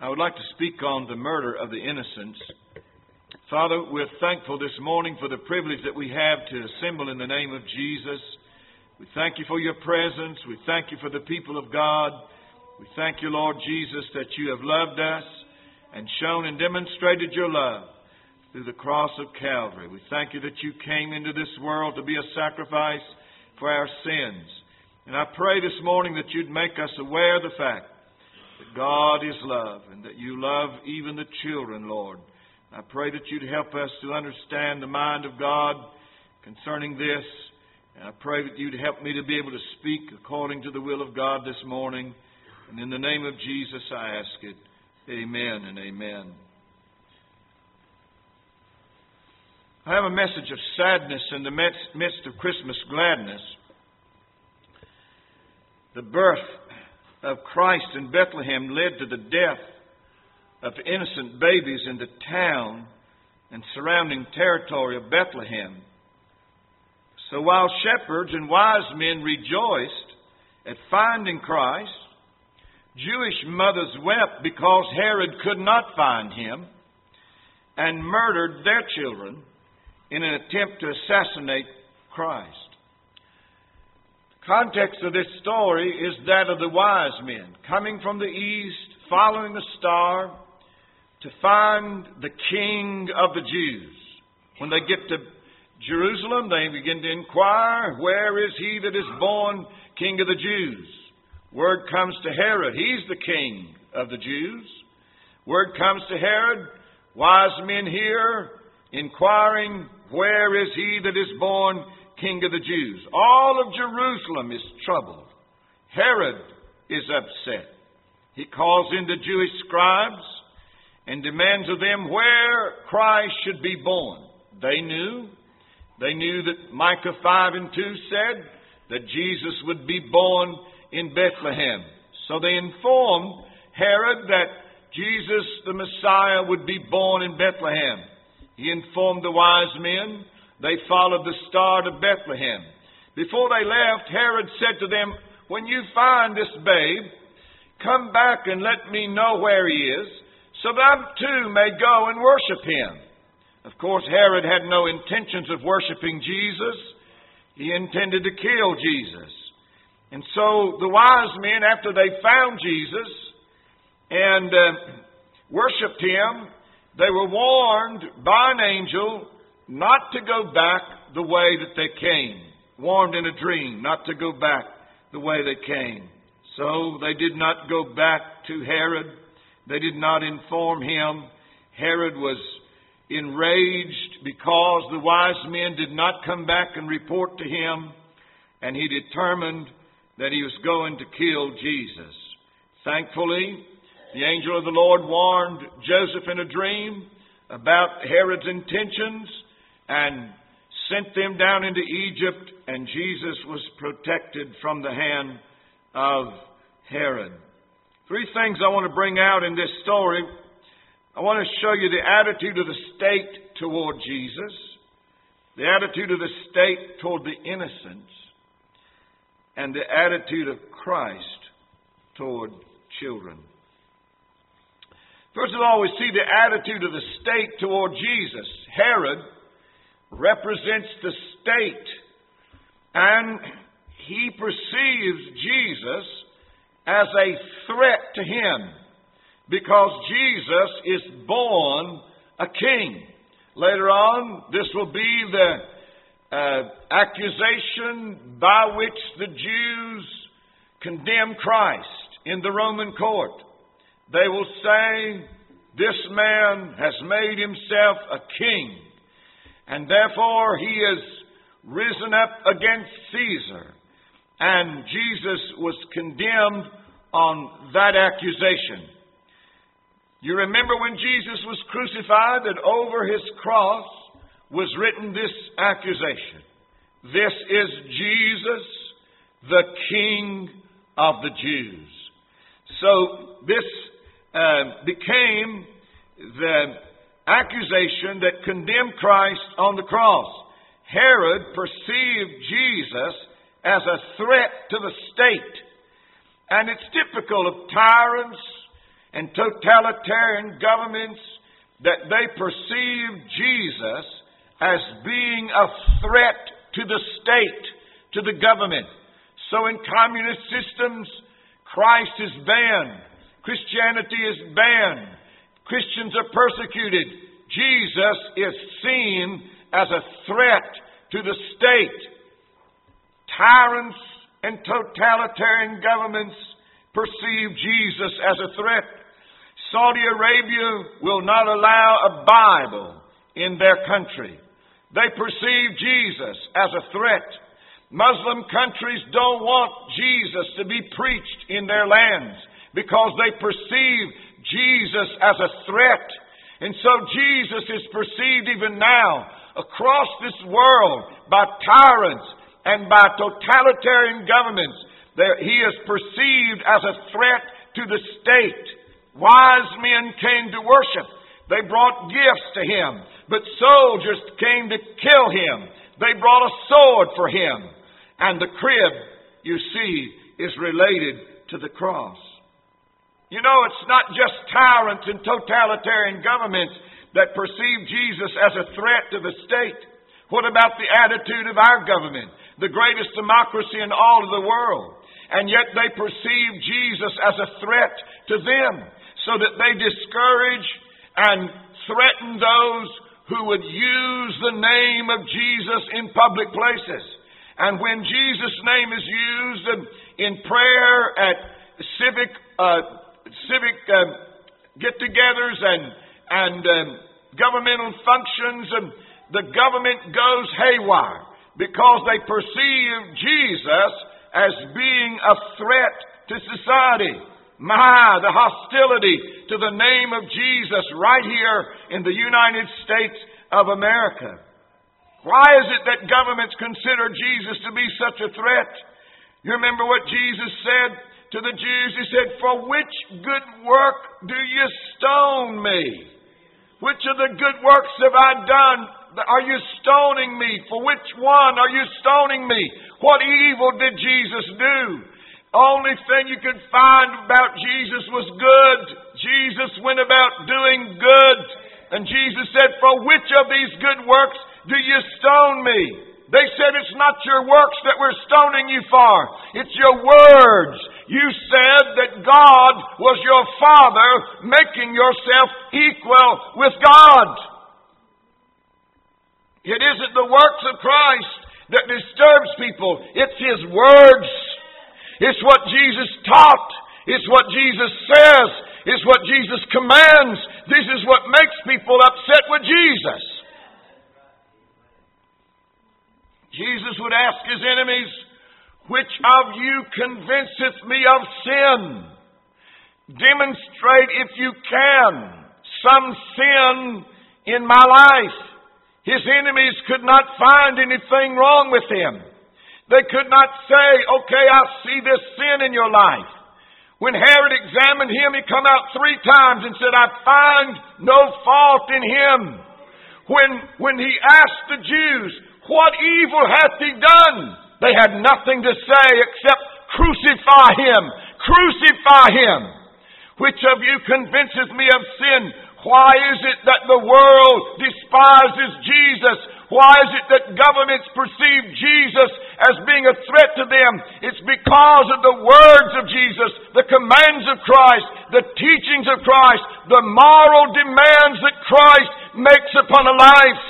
I would like to speak on the murder of the innocents. Father, we're thankful this morning for the privilege that we have to assemble in the name of Jesus. We thank you for your presence. We thank you for the people of God. We thank you, Lord Jesus, that you have loved us and shown and demonstrated your love through the cross of Calvary. We thank you that you came into this world to be a sacrifice for our sins. And I pray this morning that you'd make us aware of the fact that God is love and that you love even the children, Lord. I pray that you'd help us to understand the mind of God concerning this. And I pray that you'd help me to be able to speak according to the will of God this morning. And in the name of Jesus I ask it. Amen and amen. I have a message of sadness in the midst of Christmas gladness. The birth of Christ in Bethlehem led to the death of innocent babies in the town and surrounding territory of Bethlehem. So while shepherds and wise men rejoiced at finding Christ, Jewish mothers wept because Herod could not find him and murdered their children in an attempt to assassinate Christ. Context of this story is that of the wise men coming from the east, following the star to find the King of the Jews. When they get to Jerusalem, they begin to inquire, where is he that is born King of the Jews? Word comes to Herod, he's the King of the Jews. Word comes to Herod, wise men here inquiring, where is he that is born King of the Jews? All of Jerusalem is troubled. Herod is upset. He calls in the Jewish scribes and demands of them where Christ should be born. They knew that Micah 5 and 2 said that Jesus would be born in Bethlehem. So they informed Herod that Jesus, the Messiah, would be born in Bethlehem. He informed the wise men. They followed the star to Bethlehem. Before they left, Herod said to them, when you find this babe, come back and let me know where he is, so that I too may go and worship him. Of course, Herod had no intentions of worshiping Jesus. He intended to kill Jesus. And so the wise men, after they found Jesus and worshipped him, they were warned by an angel not to go back the way that they came. Warned in a dream not to go back the way they came. So they did not go back to Herod. They did not inform him. Herod was enraged because the wise men did not come back and report to him. And he determined that he was going to kill Jesus. Thankfully, the angel of the Lord warned Joseph in a dream about Herod's intentions and sent them down into Egypt, and Jesus was protected from the hand of Herod. Three things I want to bring out in this story. I want to show you the attitude of the state toward Jesus, the attitude of the state toward the innocents, and the attitude of Christ toward children. First of all, we see the attitude of the state toward Jesus. Herod represents the state, and he perceives Jesus as a threat to him because Jesus is born a king. Later on, this will be the accusation by which the Jews condemn Christ in the Roman court. They will say, this man has made himself a king, and therefore he has risen up against Caesar. And Jesus was condemned on that accusation. You remember when Jesus was crucified that over his cross was written this accusation. This is Jesus, the King of the Jews. So this became the accusation that condemned Christ on the cross. Herod perceived Jesus as a threat to the state. And it's typical of tyrants and totalitarian governments that they perceive Jesus as being a threat to the state, to the government. So in communist systems, Christ is banned. Christianity is banned. Christians are persecuted. Jesus is seen as a threat to the state. Tyrants and totalitarian governments perceive Jesus as a threat. Saudi Arabia will not allow a Bible in their country. They perceive Jesus as a threat. Muslim countries don't want Jesus to be preached in their lands because they perceive Jesus as a threat. And so Jesus is perceived even now across this world by tyrants and by totalitarian governments. He is perceived as a threat to the state. Wise men came to worship. They brought gifts to him. But soldiers came to kill him. They brought a sword for him. And the crib, you see, is related to the cross. You know, it's not just tyrants and totalitarian governments that perceive Jesus as a threat to the state. What about the attitude of our government, the greatest democracy in all of the world? And yet they perceive Jesus as a threat to them, so that they discourage and threaten those who would use the name of Jesus in public places. And when Jesus' name is used in prayer at civic get-togethers and governmental functions, the government goes haywire because they perceive Jesus as being a threat to society. The hostility to the name of Jesus right here in the United States of America. Why is it that governments consider Jesus to be such a threat? You remember what Jesus said to the Jews? He said, "For which good work do you stone me? Which of the good works have I done? Are you stoning me? For which one are you stoning me? What evil did Jesus do?" Only thing you could find about Jesus was good. Jesus went about doing good. And Jesus said, "For which of these good works do you stone me?" They said, "It's not your works that we're stoning you for. It's your words. You said that God was your Father, making yourself equal with God." It isn't the works of Christ that disturbs people. It's His words. It's what Jesus taught. It's what Jesus says. It's what Jesus commands. This is what makes people upset with Jesus. Jesus would ask His enemies, "Which of you convinceth me of sin? Demonstrate, if you can, some sin in my life." His enemies could not find anything wrong with Him. They could not say, "Okay, I see this sin in your life." When Herod examined Him, he come out 3 times and said, "I find no fault in Him." When He asked the Jews, "What evil hath He done?" they had nothing to say except, "Crucify Him! Crucify Him! Which of you convinceth me of sin?" Why is it that the world despises Jesus? Why is it that governments perceive Jesus as being a threat to them? It's because of the words of Jesus, the commands of Christ, the teachings of Christ, the moral demands that Christ makes upon a life.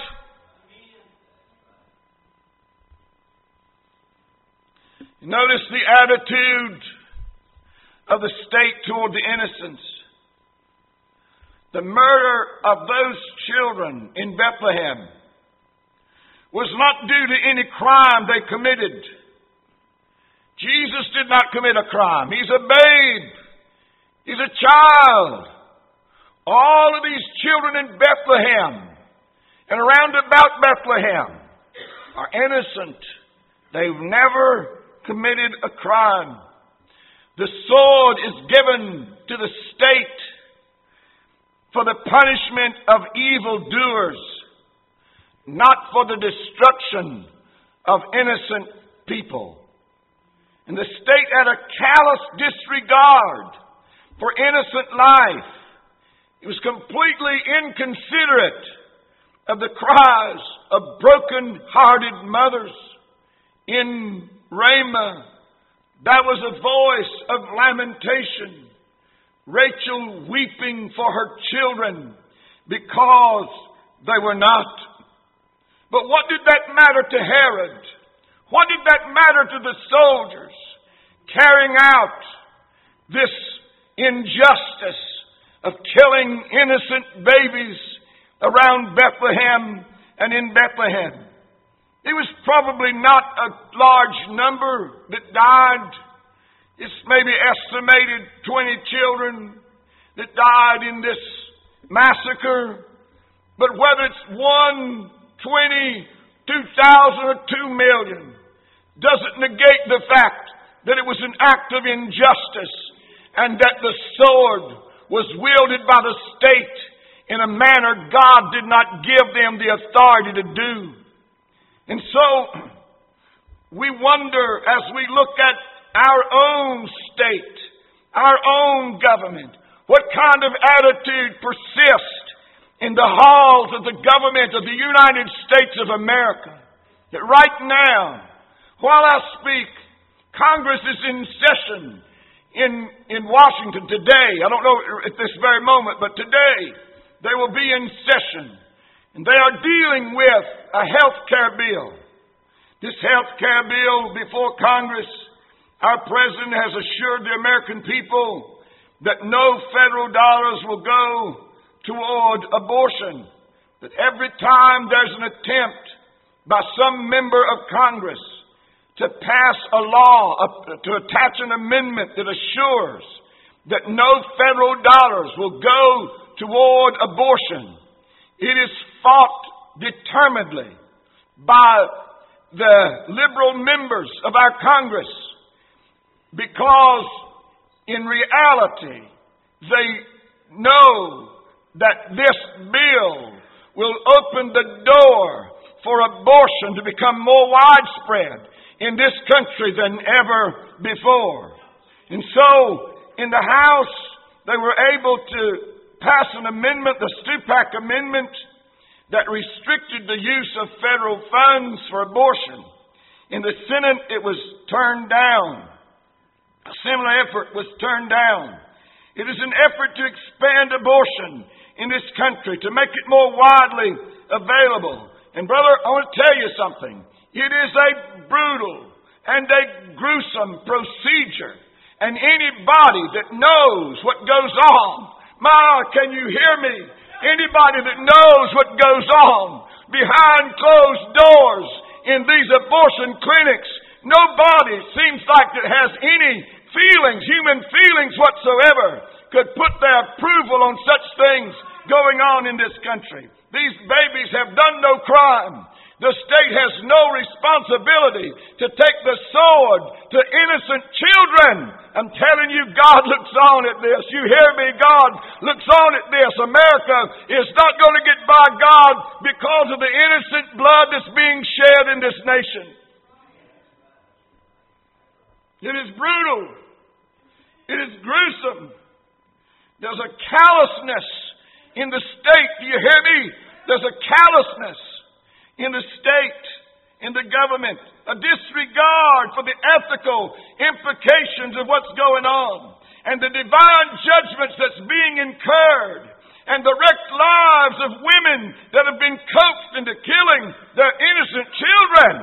Notice the attitude of the state toward the innocents. The murder of those children in Bethlehem was not due to any crime they committed. Jesus did not commit a crime. He's a babe. He's a child. All of these children in Bethlehem and around about Bethlehem are innocent. They've never committed a crime. The sword is given to the state for the punishment of evildoers, not for the destruction of innocent people. And the state had a callous disregard for innocent life. He was completely inconsiderate of the cries of broken-hearted mothers. In Ramah, that was a voice of lamentation. Rachel weeping for her children because they were not. But what did that matter to Herod? What did that matter to the soldiers carrying out this injustice of killing innocent babies around Bethlehem and in Bethlehem? It was probably not a large number that died. It's maybe estimated 20 children that died in this massacre. But whether it's 1, 20, 2,000 or 2 million doesn't negate the fact that it was an act of injustice and that the sword was wielded by the state in a manner God did not give them the authority to do. And so, we wonder as we look at our own state, our own government, what kind of attitude persists in the halls of the government of the United States of America. That right now, while I speak, Congress is in session in Washington today. I don't know at this very moment, but today they will be in session. And they are dealing with a health care bill. This health care bill before Congress, our President has assured the American people that no federal dollars will go toward abortion. That every time there's an attempt by some member of Congress to pass a law, to attach an amendment that assures that no federal dollars will go toward abortion, it is fought determinedly by the liberal members of our Congress because in reality they know that this bill will open the door for abortion to become more widespread in this country than ever before. And so in the House they were able to pass an amendment, the Stupak Amendment, that restricted the use of federal funds for abortion. In the Senate, it was turned down. A similar effort was turned down. It is an effort to expand abortion in this country, to make it more widely available. And brother, I want to tell you something. It is a brutal and a gruesome procedure. And anybody that knows what goes on, can you hear me? Anybody that knows what goes on behind closed doors in these abortion clinics, nobody seems like that has any feelings, human feelings whatsoever, could put their approval on such things going on in this country. These babies have done no crime. The state has no responsibility to take the sword to innocent children. I'm telling you, God looks on at this. You hear me? God looks on at this. America is not going to get by God because of the innocent blood that's being shed in this nation. It is brutal. It is gruesome. There's a callousness in the state. Do you hear me? There's a callousness in the state, in the government, a disregard for the ethical implications of what's going on, and the divine judgments that's being incurred, and the wrecked lives of women that have been coaxed into killing their innocent children.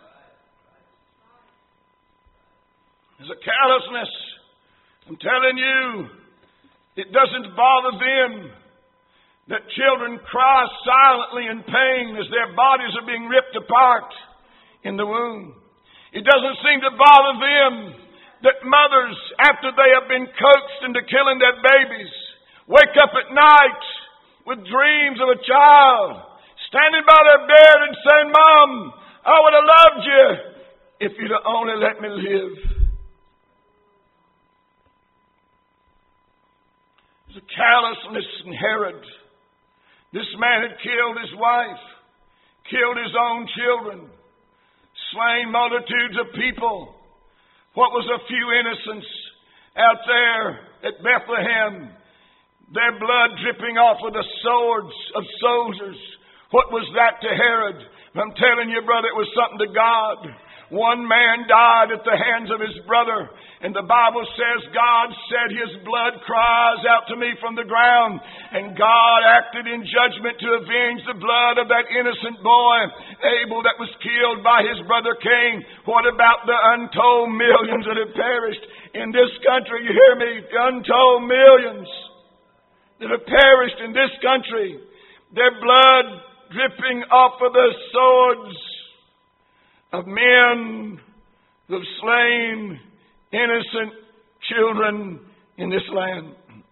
There's a callousness. I'm telling you, it doesn't bother them that children cry silently in pain as their bodies are being ripped apart in the womb. It doesn't seem to bother them that mothers, after they have been coaxed into killing their babies, wake up at night with dreams of a child standing by their bed and saying, "Mom, I would have loved you if you'd only let me live." There's a callousness in Herod. This man had killed his wife, killed his own children, slain multitudes of people. What was a few innocents out there at Bethlehem, their blood dripping off of the swords of soldiers. What was that to Herod? I'm telling you, brother, it was something to God. One man died at the hands of his brother, and the Bible says God said, His blood cries out to me from the ground. And God acted in judgment to avenge the blood of that innocent boy, Abel, that was killed by his brother Cain. What about the untold millions that have perished in this country? You hear me? The untold millions that have perished in this country. Their blood dripping off of the swords of men who have slain innocent children in this land.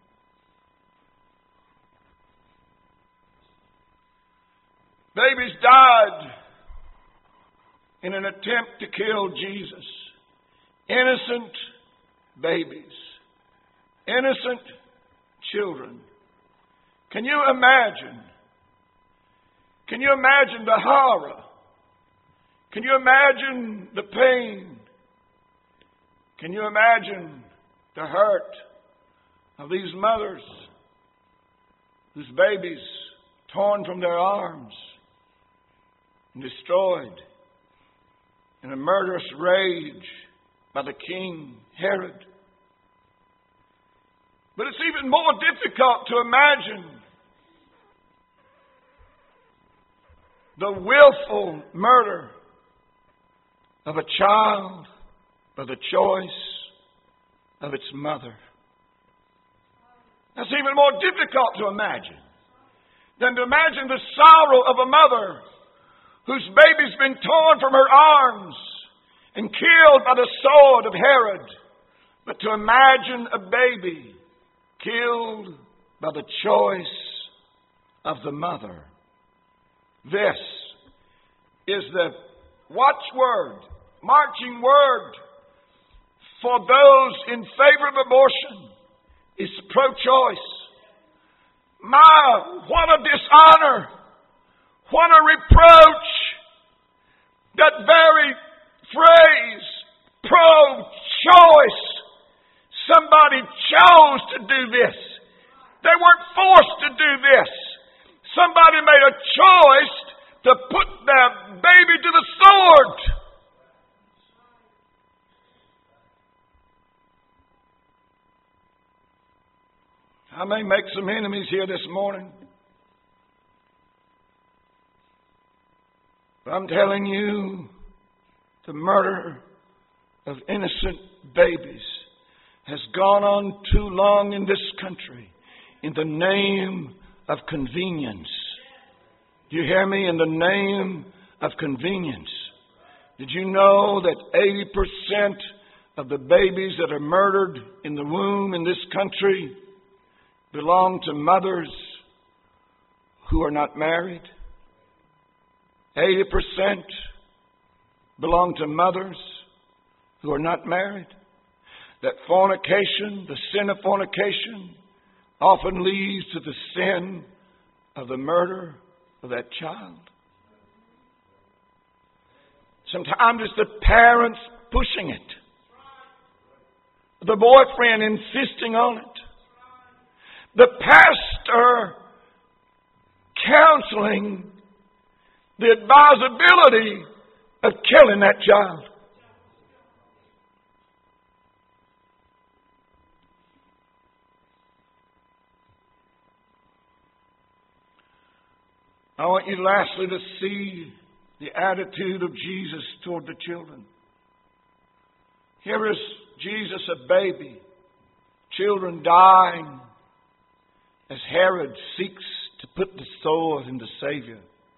Babies died in an attempt to kill Jesus. Innocent babies. Innocent children. Can you imagine? Can you imagine the horror? Can you imagine the pain? Can you imagine the hurt of these mothers whose babies torn from their arms and destroyed in a murderous rage by the king Herod? But it's even more difficult to imagine the willful murder of a child by the choice of its mother. That's even more difficult to imagine than to imagine the sorrow of a mother whose baby's been torn from her arms and killed by the sword of Herod. But to imagine a baby killed by the choice of the mother. This is the watchword, marching word for those in favor of abortion is pro-choice. My, what a dishonor! What a reproach! That very phrase, pro-choice. Somebody chose to do this. They weren't forced to do this. Somebody made a choice to put their baby to the sword. I may make some enemies here this morning, but I'm telling you, the murder of innocent babies has gone on too long in this country in the name of convenience. Do you hear me? In the name of convenience. Did you know that 80% of the babies that are murdered in the womb in this country belong to mothers who are not married? 80% belong to mothers who are not married. That fornication, the sin of fornication, often leads to the sin of the murder of that child. Sometimes it's the parents pushing it. The boyfriend insisting on it. The pastor counseling the advisability of killing that child. I want you lastly to see the attitude of Jesus toward the children. Here is Jesus, a baby, children dying as Herod seeks to put the sword in the Savior.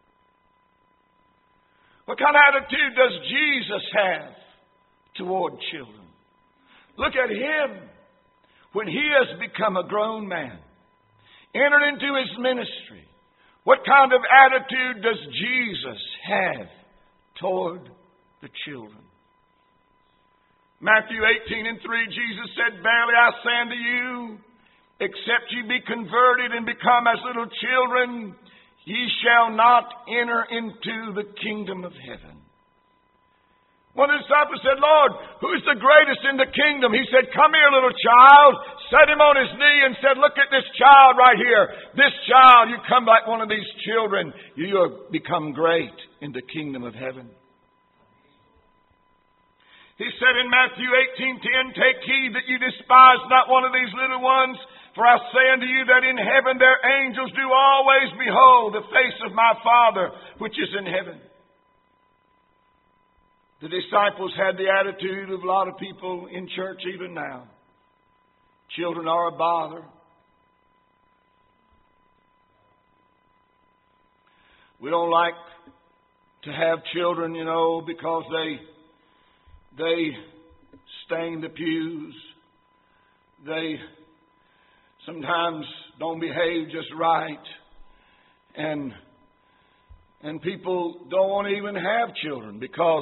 What kind of attitude does Jesus have toward children? Look at Him when He has become a grown man, entered into His ministry. What kind of attitude does Jesus have toward the children? Matthew 18:3, Jesus said, "Verily I say unto you, except ye be converted and become as little children, ye shall not enter into the kingdom of heaven." One of the disciples said, Lord, who's the greatest in the kingdom? He said, come here, little child. Set him on his knee and said, look at this child right here. This child, you come like one of these children. You will become great in the kingdom of heaven. He said in Matthew 18:10, take heed that you despise not one of these little ones. For I say unto you that in heaven their angels do always behold the face of my Father which is in heaven. The disciples had the attitude of a lot of people in church even now. Children are a bother. We don't like to have children, because they stain the pews. They sometimes don't behave just right. And people don't want to even have children because,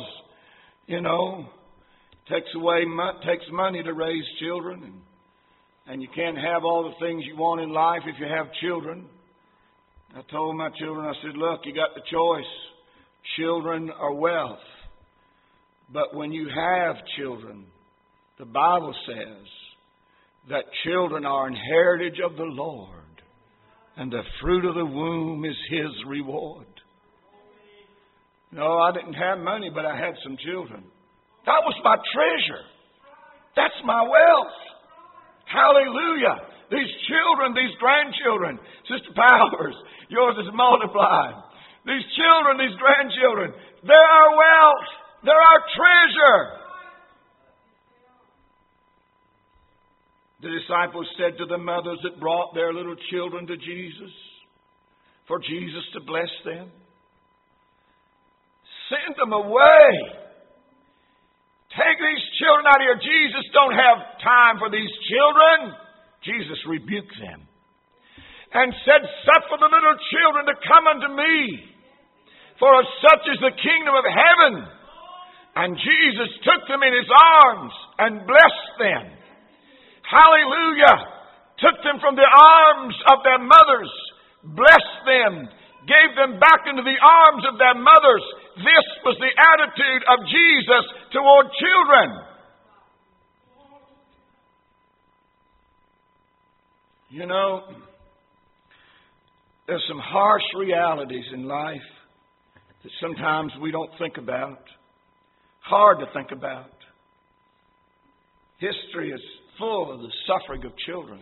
takes money to raise children. And you can't have all the things you want in life if you have children. I told my children, I said, look, you got the choice. Children are wealth. But when you have children, the Bible says that children are an heritage of the Lord, and the fruit of the womb is His reward. No, I didn't have money, but I had some children. That was my treasure. That's my wealth. Hallelujah. These children, these grandchildren, Sister Powers, yours is multiplied. These children, these grandchildren, they're our wealth. They're our treasure. The disciples said to the mothers that brought their little children to Jesus, for Jesus to bless them, send them away. Take these children out of here. Jesus don't have time for these children. Jesus rebuked them and said, suffer the little children to come unto me, for of such is the kingdom of heaven. And Jesus took them in His arms and blessed them. Hallelujah. Took them from the arms of their mothers, blessed them, gave them back into the arms of their mothers. This was the attitude of Jesus toward children. There's some harsh realities in life that sometimes we don't think about. Hard to think about. History is full of the suffering of children.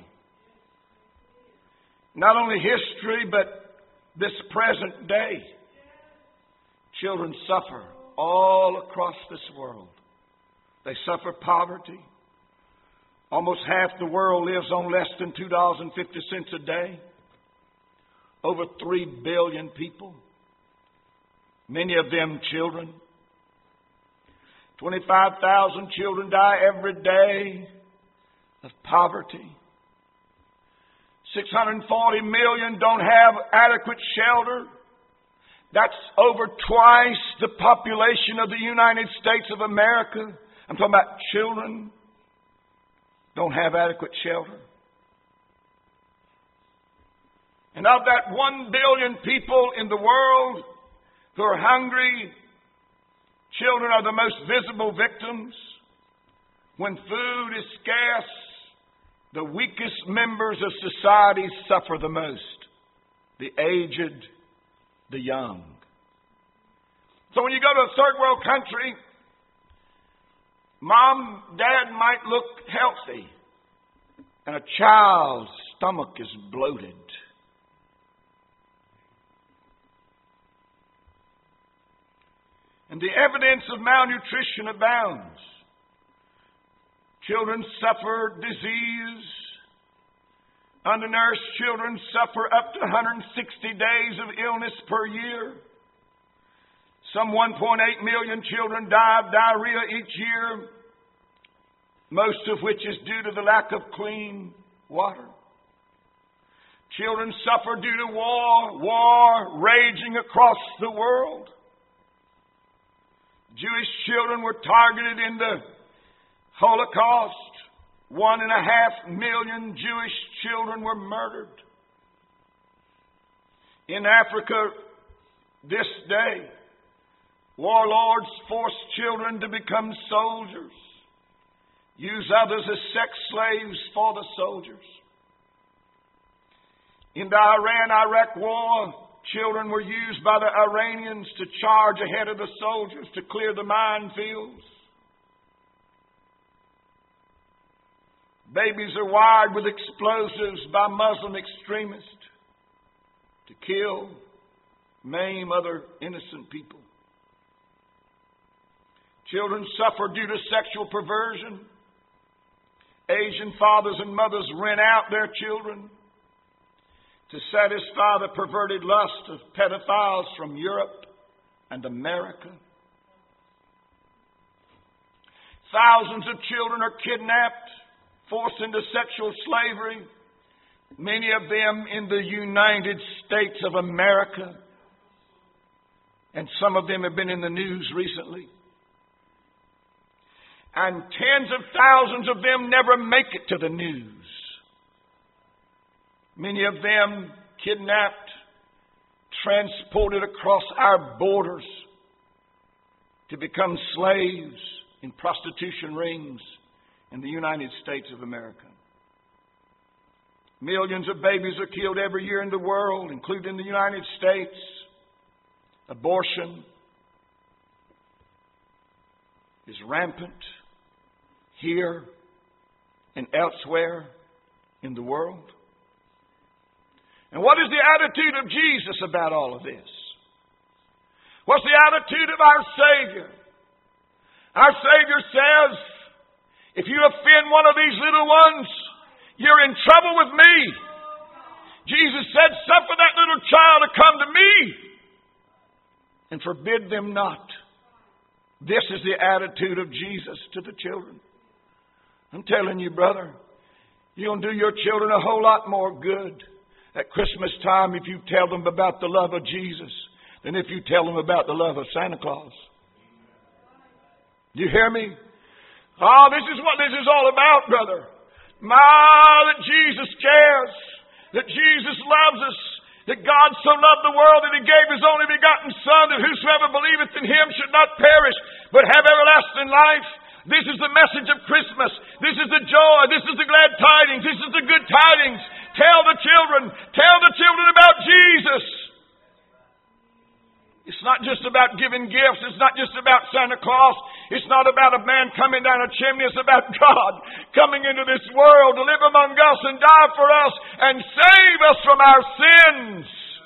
Not only history, but this present day. Children suffer all across this world. They suffer poverty. Almost half the world lives on less than $2.50 a day. Over 3 billion people. Many of them children. 25,000 children die every day of poverty. 640 million don't have adequate shelter. That's over twice the population of the United States of America. I'm talking about children don't have adequate shelter. And of that 1 billion people in the world who are hungry, children are the most visible victims. When food is scarce, the weakest members of society suffer the most. The aged, the young. So when you go to a third world country, mom, dad might look healthy, and a child's stomach is bloated. And the evidence of malnutrition abounds. Children suffer disease. Undernourished children suffer up to 160 days of illness per year. Some 1.8 million children die of diarrhea each year, most of which is due to the lack of clean water. Children suffer due to war raging across the world. Jewish children were targeted in the Holocaust. 1.5 million Jewish children were murdered. In Africa this day, Warlords force children to become soldiers. Use others as sex slaves for the soldiers. In the Iran-Iraq war, children were used by the Iranians to charge ahead of the soldiers to clear the minefields. Babies are wired with explosives by Muslim extremists to kill, maim other innocent people. Children suffer due to sexual perversion. Asian fathers and mothers rent out their children to satisfy the perverted lust of pedophiles from Europe and America. Thousands of children are kidnapped, forced into sexual slavery, many of them in the United States of America. And some of them have been in the news recently. And tens of thousands of them never make it to the news. Many of them kidnapped, transported across our borders to become slaves in prostitution rings in the United States of America. Millions of babies are killed every year in the world, including the United States. Abortion is rampant here and elsewhere in the world. And what is the attitude of Jesus about all of this? What's the attitude of our Savior? Our Savior says, if you offend one of these little ones, you're in trouble with me. Jesus said, suffer that little child to come to me and forbid them not. This is the attitude of Jesus to the children. I'm telling you, brother, you'll do your children a whole lot more good at Christmas time if you tell them about the love of Jesus than if you tell them about the love of Santa Claus. Do you hear me? Oh, this is what this is all about, brother. That Jesus cares, that Jesus loves us, that God so loved the world that He gave His only begotten Son, that whosoever believeth in Him should not perish, but have everlasting life. This is the message of Christmas. This is the joy. This is the glad tidings. This is the good tidings. Tell the children about Jesus. It's not just about giving gifts. It's not just about Santa Claus. It's not about a man coming down a chimney. It's about God coming into this world to live among us and die for us and save us from our sins.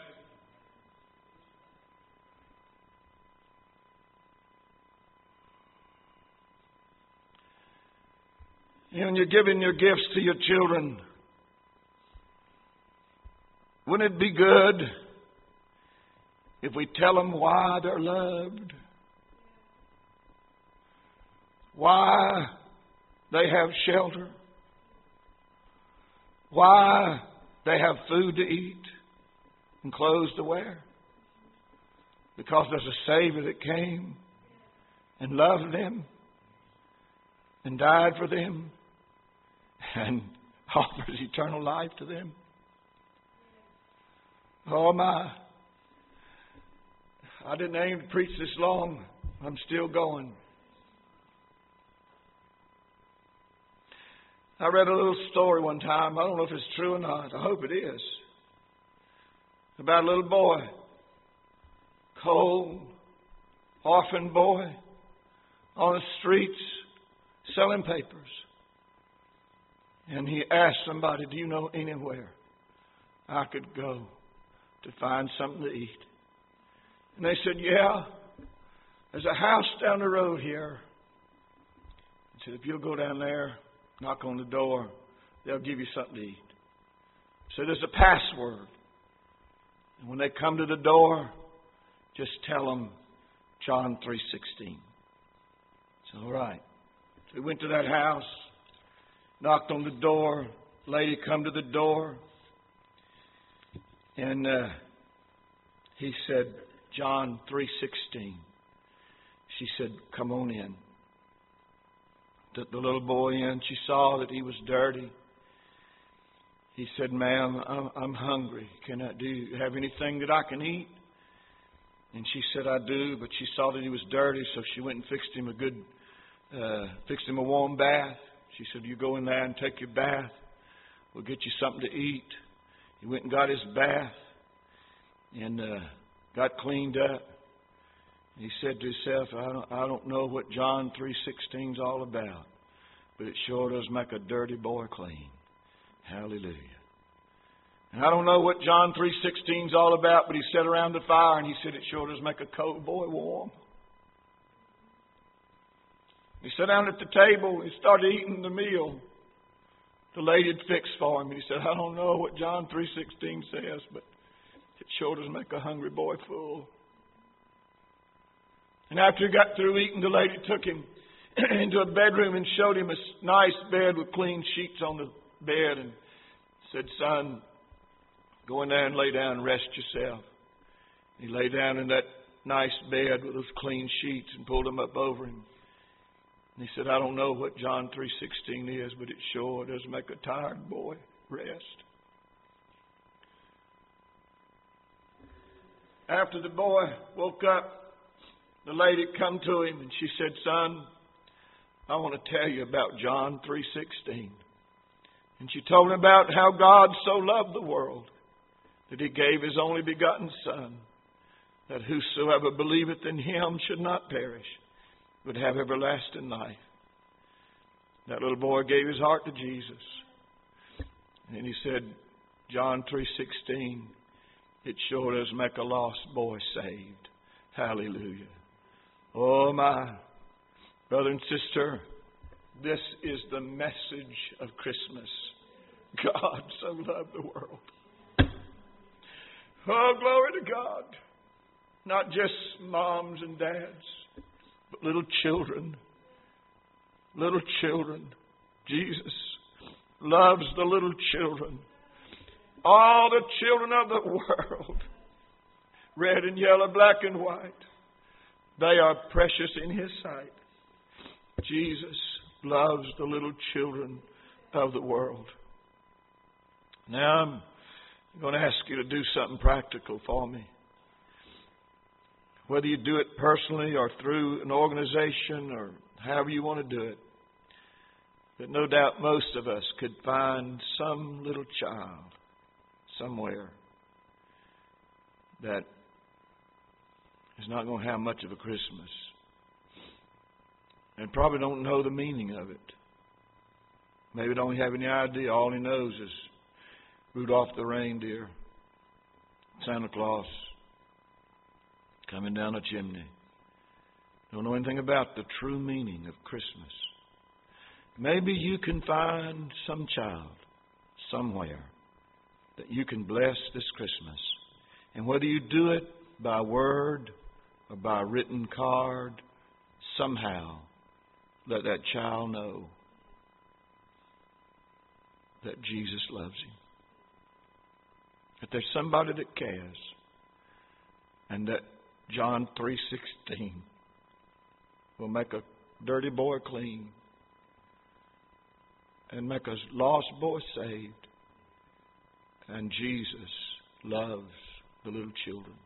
When you're giving your gifts to your children, wouldn't it be good if we tell them why they're loved? Why they have shelter? Why they have food to eat and clothes to wear? Because there's a Savior that came and loved them and died for them and offers eternal life to them. Oh my. I didn't aim to preach this long. I'm still going. I read a little story one time. I don't know if it's true or not. I hope it is. About a little boy. Cold, orphan boy on the streets selling papers. And he asked somebody, do you know anywhere I could go to find something to eat? And they said, yeah, there's a house down the road here. He said, if you'll go down there, knock on the door, they'll give you something to eat. So there's a password. And when they come to the door, just tell them John 3:16. It's all right. So we went to that house, knocked on the door. Lady come to the door. And he said, John 3:16. She said, come on in. Took the little boy in. She saw that he was dirty. He said, ma'am, I'm hungry. Do you have anything that I can eat? And she said, I do, but she saw that he was dirty, so she went and fixed him a warm bath. She said, you go in there and take your bath. We'll get you something to eat. He went and got his bath and got cleaned up. He said to himself, I don't know what John 3:16 is all about, but it sure does make a dirty boy clean. Hallelujah. And I don't know what John 3:16 is all about, but he sat around the fire and he said it sure does make a cold boy warm. He sat down at the table and started eating the meal the lady had fixed for him. And he said, I don't know what John 3:16 says, but it sure does make a hungry boy full. And after he got through eating, the lady took him into a bedroom and showed him a nice bed with clean sheets on the bed and said, son, go in there and lay down and rest yourself. He lay down in that nice bed with those clean sheets and pulled them up over him. And he said, I don't know what John 3:16 is, but it sure does make a tired boy rest. After the boy woke up, the lady come to him and she said, son, I want to tell you about John 3:16. And she told him about how God so loved the world that he gave his only begotten Son, that whosoever believeth in him should not perish, but have everlasting life. That little boy gave his heart to Jesus. And he said, John 3:16, it sure does make a lost boy saved. Hallelujah. Oh my brother and sister, this is the message of Christmas. God so loved the world. Oh, glory to God. Not just moms and dads, but little children. Little children. Jesus loves the little children. All the children of the world. Red and yellow, black and white. They are precious in His sight. Jesus loves the little children of the world. Now I'm going to ask you to do something practical for me. Whether you do it personally or through an organization or however you want to do it. But no doubt most of us could find some little child somewhere that is not going to have much of a Christmas and probably don't know the meaning of it. Maybe don't have any idea. All he knows is Rudolph the reindeer, Santa Claus coming down a chimney. Don't know anything about the true meaning of Christmas. Maybe you can find some child somewhere that you can bless this Christmas. And whether you do it by word or by written card, somehow let that child know that Jesus loves him. That there's somebody that cares. And that John 3:16 will make a dirty boy clean and make a lost boy saved. And Jesus loves the little children.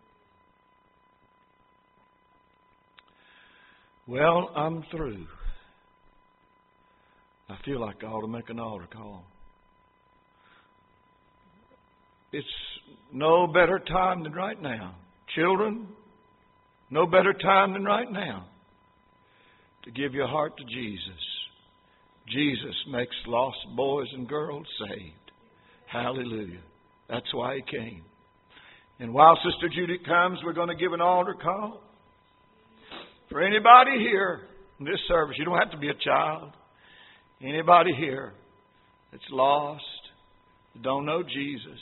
Well, I'm through. I feel like I ought to make an altar call. It's no better time than right now. Children, no better time than right now to give your heart to Jesus. Jesus makes lost boys and girls saved. Hallelujah. That's why He came. And while Sister Judy comes, we're going to give an altar call. For anybody here in this service, you don't have to be a child. Anybody here that's lost, that don't know Jesus.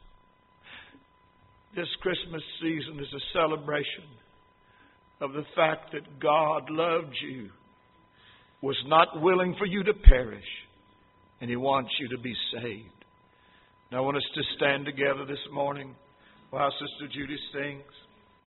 This Christmas season is a celebration of the fact that God loved you, was not willing for you to perish, and He wants you to be saved. Now I want us to stand together this morning while Sister Judy sings.